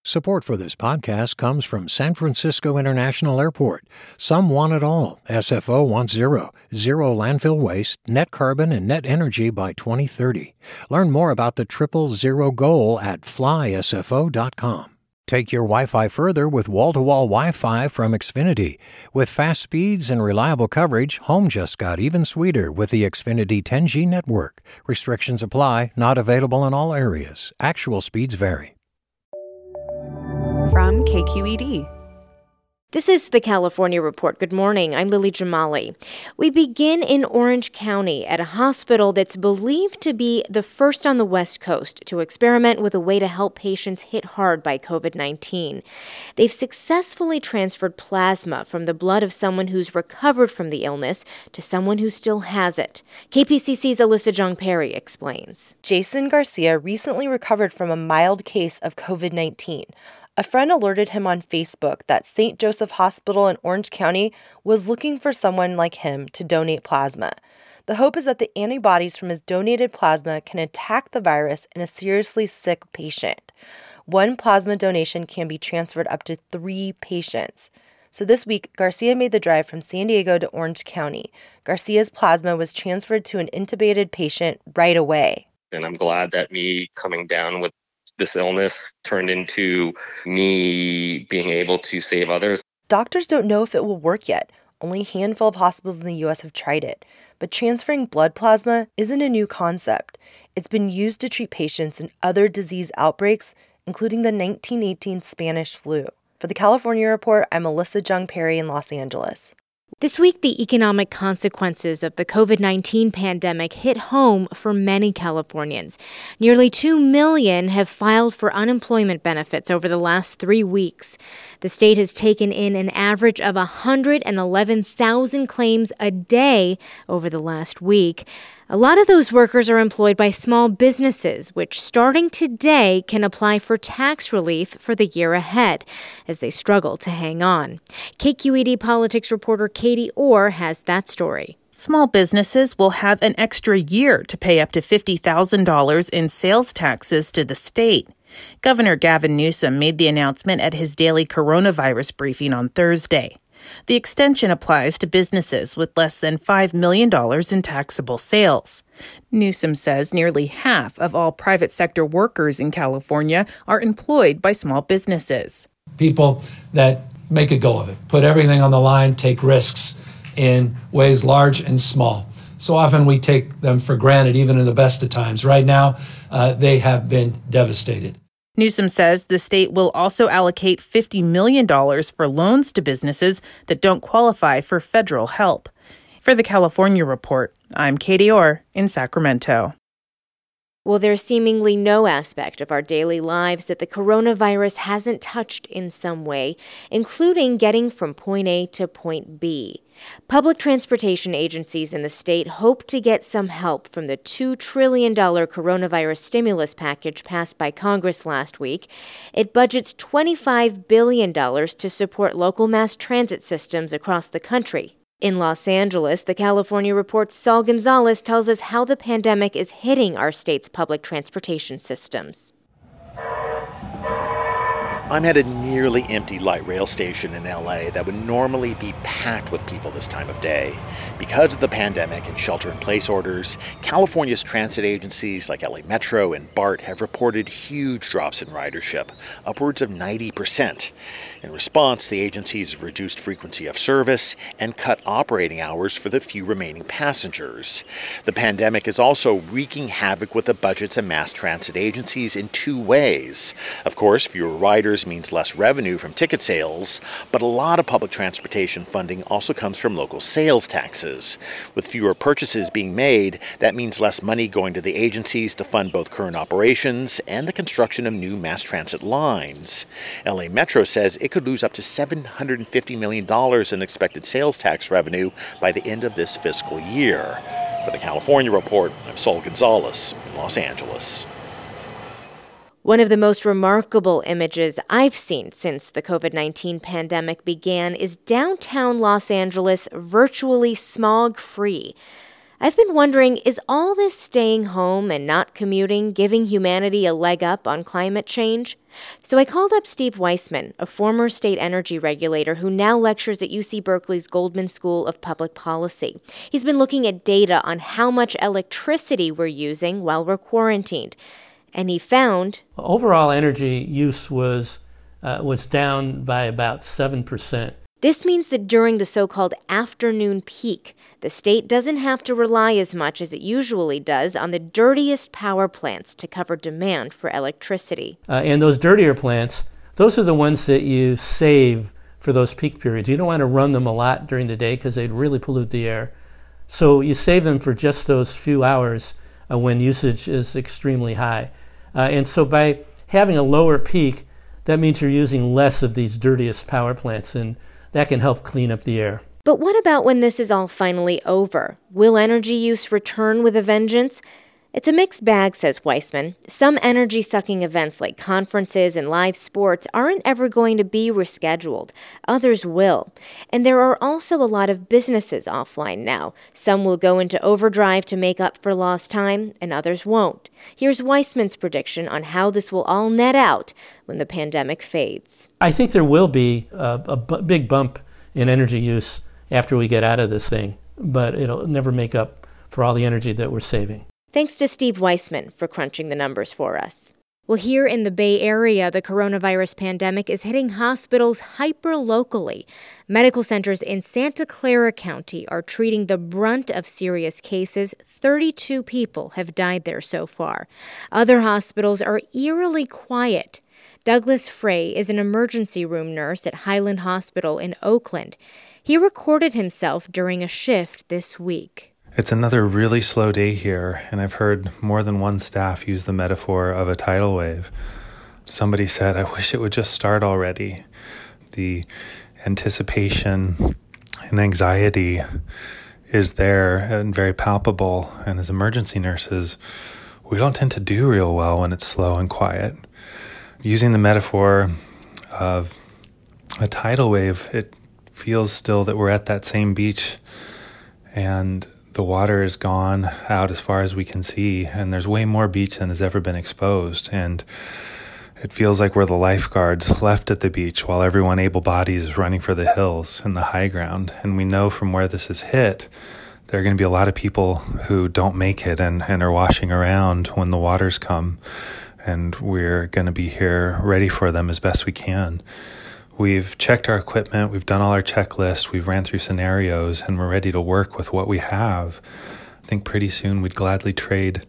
Support for this podcast comes from San Francisco International Airport. Some want it all. SFO wants zero landfill waste, net carbon, and net energy by 2030. Learn more about the 000 goal at flysfo.com. Take your Wi-Fi further with wall-to-wall Wi-Fi from Xfinity. With fast speeds and reliable coverage, home just got even sweeter with the Xfinity 10G network. Restrictions apply, not available in all areas. Actual speeds vary. From KQED. This is the California Report. Good morning. I'm Lily Jamali. We begin in Orange County at a hospital that's believed to be the first on the West Coast to experiment with a way to help patients hit hard by COVID-19. They've successfully transferred plasma from the blood of someone who's recovered from the illness to someone who still has it. KPCC's Alyssa Jong-Perry explains. Jason Garcia recently recovered from a mild case of COVID-19. A friend alerted him on Facebook that St. Joseph Hospital in Orange County was looking for someone like him to donate plasma. The hope is that the antibodies from his donated plasma can attack the virus in a seriously sick patient. One plasma donation can be transferred up to 3 patients. So this week, Garcia made the drive from San Diego to Orange County. Garcia's plasma was transferred to an intubated patient right away. And I'm glad that me coming down with this illness turned into me being able to save others. Doctors don't know if it will work yet. Only a handful of hospitals in the U.S. have tried it. But transferring blood plasma isn't a new concept. It's been used to treat patients in other disease outbreaks, including the 1918 Spanish flu. For the California Report, I'm Alyssa Jong-Perry in Los Angeles. This week, the economic consequences of the COVID-19 pandemic hit home for many Californians. Nearly 2 million have filed for unemployment benefits over the last 3 weeks. The state has taken in an average of 111,000 claims a day over the last week. A lot of those workers are employed by small businesses, which starting today can apply for tax relief for the year ahead as they struggle to hang on. KQED politics reporter Katie Orr has that story. Small businesses will have an extra year to pay up to $50,000 in sales taxes to the state. Governor Gavin Newsom made the announcement at his daily coronavirus briefing on Thursday. The extension applies to businesses with less than $5 million in taxable sales. Newsom says nearly half of all private sector workers in California are employed by small businesses. People that make a go of it, put everything on the line, take risks in ways large and small. So often we take them for granted, even in the best of times. Right now, they have been devastated. Newsom says the state will also allocate $50 million for loans to businesses that don't qualify for federal help. For the California Report, I'm Katie Orr in Sacramento. Well, there's seemingly no aspect of our daily lives that the coronavirus hasn't touched in some way, including getting from point A to point B. Public transportation agencies in the state hope to get some help from the $2 trillion coronavirus stimulus package passed by Congress last week. It budgets $25 billion to support local mass transit systems across the country. In Los Angeles, the California Report's Saul Gonzalez tells us how the pandemic is hitting our state's public transportation systems. I'm at a nearly empty light rail station in LA that would normally be packed with people this time of day. Because of the pandemic and shelter-in-place orders, California's transit agencies like LA Metro and BART have reported huge drops in ridership, upwards of 90%. In response, the agencies have reduced frequency of service and cut operating hours for the few remaining passengers. The pandemic is also wreaking havoc with the budgets of mass transit agencies in 2 ways. Of course, fewer riders means less revenue from ticket sales, but a lot of public transportation funding also comes from local sales taxes. With fewer purchases being made, that means less money going to the agencies to fund both current operations and the construction of new mass transit lines. LA Metro says it could lose up to $750 million in expected sales tax revenue by the end of this fiscal year. For the California Report, I'm Saul Gonzalez in Los Angeles. One of the most remarkable images I've seen since the COVID-19 pandemic began is downtown Los Angeles virtually smog-free. I've been wondering, is all this staying home and not commuting giving humanity a leg up on climate change? So I called up Steve Weissman, a former state energy regulator who now lectures at UC Berkeley's Goldman School of Public Policy. He's been looking at data on how much electricity we're using while we're quarantined. And he found overall energy use was down by about 7%. This means that during the so-called afternoon peak, the state doesn't have to rely as much as it usually does on the dirtiest power plants to cover demand for electricity. And those dirtier plants, those are the ones that you save for those peak periods. You don't want to run them a lot during the day because they'd really pollute the air. So you save them for just those few hours when usage is extremely high. And so by having a lower peak, that means you're using less of these dirtiest power plants, and that can help clean up the air. But what about when this is all finally over? Will energy use return with a vengeance? It's a mixed bag, says Weissman. Some energy-sucking events like conferences and live sports aren't ever going to be rescheduled. Others will. And there are also a lot of businesses offline now. Some will go into overdrive to make up for lost time, and others won't. Here's Weissman's prediction on how this will all net out when the pandemic fades. I think there will be a big bump in energy use after we get out of this thing, but it'll never make up for all the energy that we're saving. Thanks to Steve Weissman for crunching the numbers for us. Well, here in the Bay Area, the coronavirus pandemic is hitting hospitals hyper-locally. Medical centers in Santa Clara County are treating the brunt of serious cases. 32 people have died there so far. Other hospitals are eerily quiet. Douglas Frey is an emergency room nurse at Highland Hospital in Oakland. He recorded himself during a shift this week. It's another really slow day here, and I've heard more than one staff use the metaphor of a tidal wave. Somebody said, I wish it would just start already. The anticipation and anxiety is there and very palpable, and as emergency nurses, we don't tend to do real well when it's slow and quiet. Using the metaphor of a tidal wave, it feels still that we're at that same beach, and the water is gone out as far as we can see, and there's way more beach than has ever been exposed. And it feels like we're the lifeguards left at the beach while everyone able-bodied is running for the hills and the high ground. And we know from where this is hit, there are going to be a lot of people who don't make it and are washing around when the waters come. And we're going to be here ready for them as best we can. We've checked our equipment, we've done all our checklists, we've ran through scenarios, and we're ready to work with what we have. I think pretty soon we'd gladly trade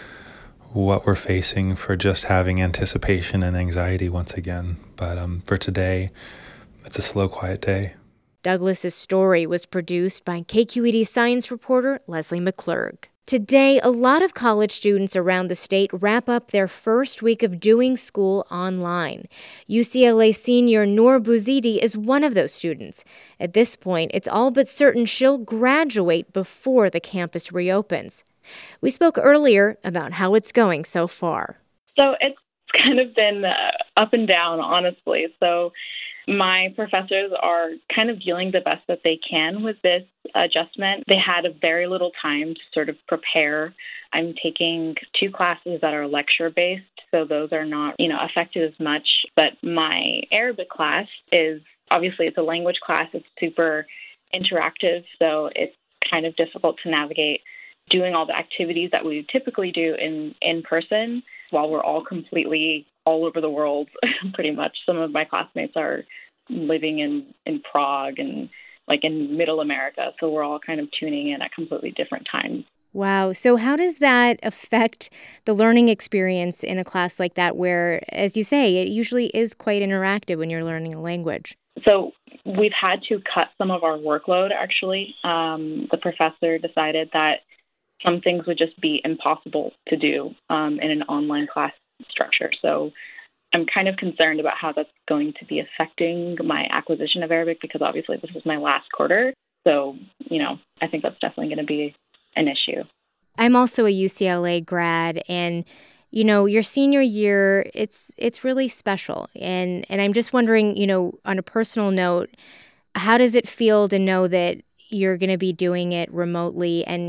what we're facing for just having anticipation and anxiety once again. But for today, it's a slow, quiet day. Douglas's story was produced by KQED science reporter Leslie McClurg. Today, a lot of college students around the state wrap up their first week of doing school online. UCLA senior Noor Bouzidi is one of those students. At this point, it's all but certain she'll graduate before the campus reopens. We spoke earlier about how it's going so far. So it's kind of been up and down, honestly. So my professors are kind of dealing the best that they can with this adjustment. They had a very little time to sort of prepare. I'm taking 2 classes that are lecture-based, so those are not, affected as much. But my Arabic class is, obviously, it's a language class. It's super interactive, so it's kind of difficult to navigate doing all the activities that we typically do in person while we're all completely all over the world, pretty much. Some of my classmates are living in Prague and like in middle America, so we're all kind of tuning in at completely different times. Wow. So how does that affect the learning experience in a class like that where, as you say, it usually is quite interactive when you're learning a language? So we've had to cut some of our workload, actually. The professor decided that some things would just be impossible to do in an online class structure. So I'm kind of concerned about how that's going to be affecting my acquisition of Arabic because obviously this is my last quarter. So, I think that's definitely going to be an issue. I'm also a UCLA grad and, your senior year, it's really special. And I'm just wondering, on a personal note, how does it feel to know that you're going to be doing it remotely and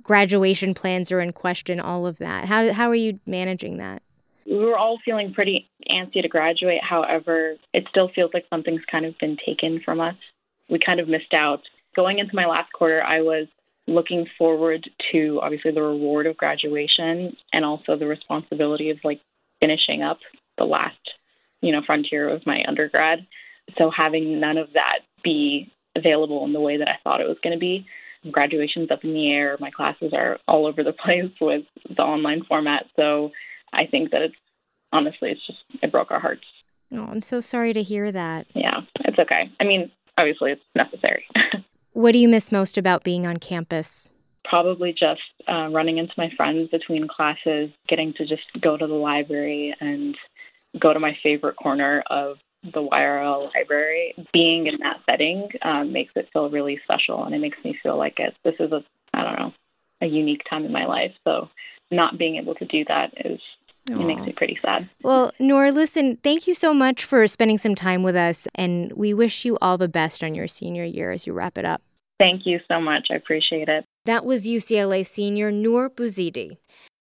graduation plans are in question, all of that. How are you managing that? We were all feeling pretty antsy to graduate. However, it still feels like something's kind of been taken from us. We kind of missed out. Going into my last quarter, I was looking forward to obviously the reward of graduation and also the responsibility of finishing up the last, frontier of my undergrad. So having none of that be available in the way that I thought it was going to be. Graduation's up in the air. My classes are all over the place with the online format. So I think that it broke our hearts. Oh, I'm so sorry to hear that. Yeah, it's okay. I mean, obviously it's necessary. What do you miss most about being on campus? Probably just running into my friends between classes, getting to just go to the library and go to my favorite corner of the YRL library. Being in that setting makes it feel really special, and it makes me feel like this is a unique time in my life. So not being able to do that it makes me pretty sad. Well, Noor, listen, thank you so much for spending some time with us, and we wish you all the best on your senior year as you wrap it up. Thank you so much. I appreciate it. That was UCLA senior Noor Bouzidi.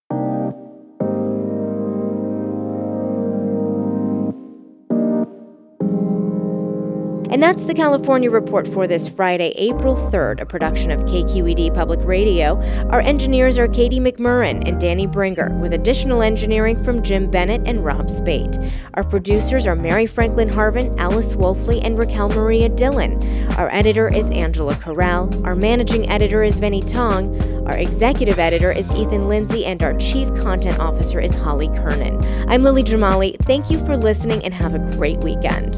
And that's the California Report for this Friday, April 3rd, a production of KQED Public Radio. Our engineers are Katie McMurrin and Danny Bringer, with additional engineering from Jim Bennett and Rob Spate. Our producers are Mary Franklin Harvin, Alice Wolfley, and Raquel Maria Dillon. Our editor is Angela Corral. Our managing editor is Vinnie Tong. Our executive editor is Ethan Lindsay, and our chief content officer is Holly Kernan. I'm Lily Jamali. Thank you for listening, and have a great weekend.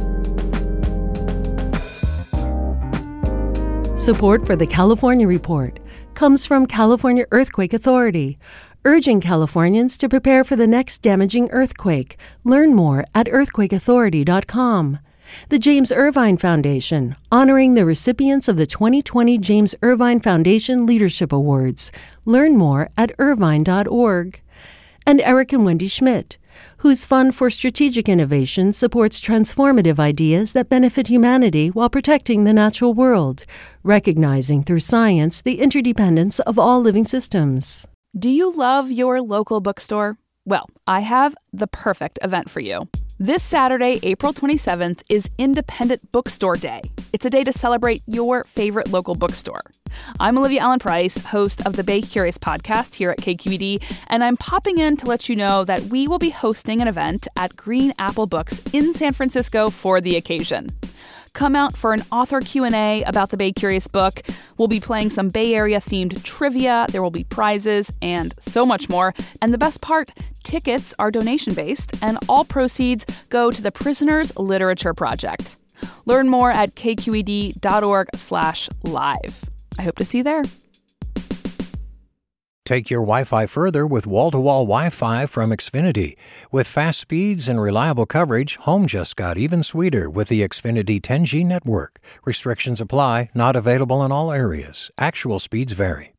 Support for the California Report comes from California Earthquake Authority, urging Californians to prepare for the next damaging earthquake. Learn more at earthquakeauthority.com. The James Irvine Foundation, honoring the recipients of the 2020 James Irvine Foundation Leadership Awards. Learn more at irvine.org. And Eric and Wendy Schmidt, whose Fund for Strategic Innovation supports transformative ideas that benefit humanity while protecting the natural world, recognizing through science the interdependence of all living systems. Do you love your local bookstore? Well, I have the perfect event for you. This Saturday, April 27th, is Independent Bookstore Day. It's a day to celebrate your favorite local bookstore. I'm Olivia Allen Price, host of the Bay Curious podcast here at KQED, and I'm popping in to let you know that we will be hosting an event at Green Apple Books in San Francisco for the occasion. Come out for an author Q&A about the Bay Curious book. We'll be playing some Bay Area-themed trivia. There will be prizes and so much more. And the best part, tickets are donation-based, and all proceeds go to the Prisoners Literature Project. Learn more at kqed.org/live. I hope to see you there. Take your Wi-Fi further with wall-to-wall Wi-Fi from Xfinity. With fast speeds and reliable coverage, home just got even sweeter with the Xfinity 10G network. Restrictions apply, not available in all areas. Actual speeds vary.